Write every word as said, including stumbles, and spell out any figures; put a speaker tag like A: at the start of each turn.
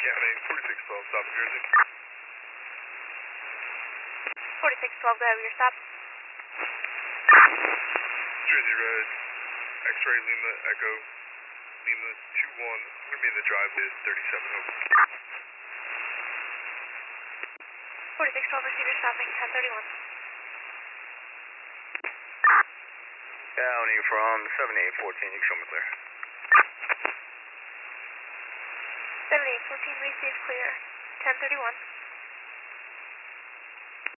A: County, forty-six twelve, stop in Jersey.
B: forty-six twelve, go ahead with your stop.
A: Jersey Red, X-ray Lima Echo, Lima two one. I'm going to be in the driveway at thirty-seven Hope.
B: forty-six twelve, receiver stopping, ten thirty-one.
C: County from seventy-eight fourteen, you can show me clear.
B: seventy-eight fourteen, receive clear, ten thirty-one.